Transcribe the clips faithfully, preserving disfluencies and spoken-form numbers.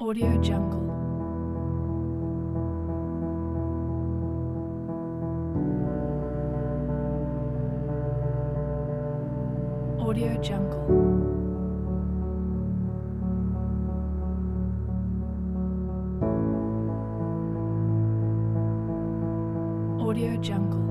Audio Jungle. Audio Jungle. Audio Jungle.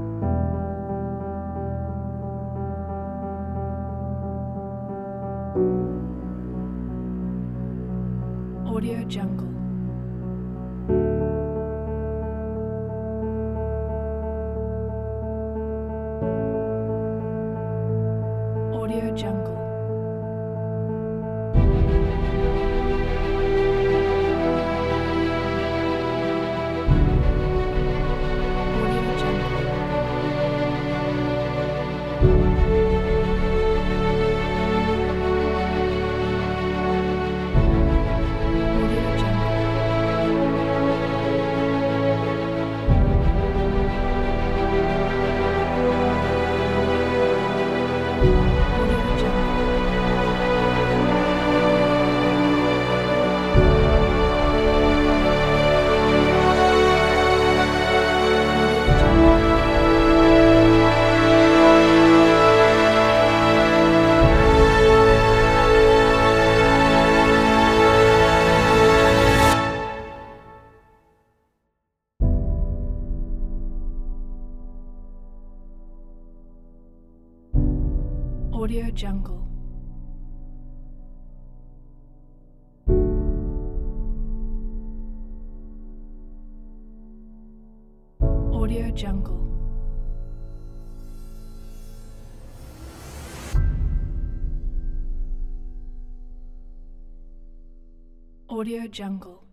Audio Jungle. Audio Jungle. Audio Jungle. Audio Jungle. Audio Jungle. Audio Jungle. Audio Jungle. Audio Jungle. Audio Jungle.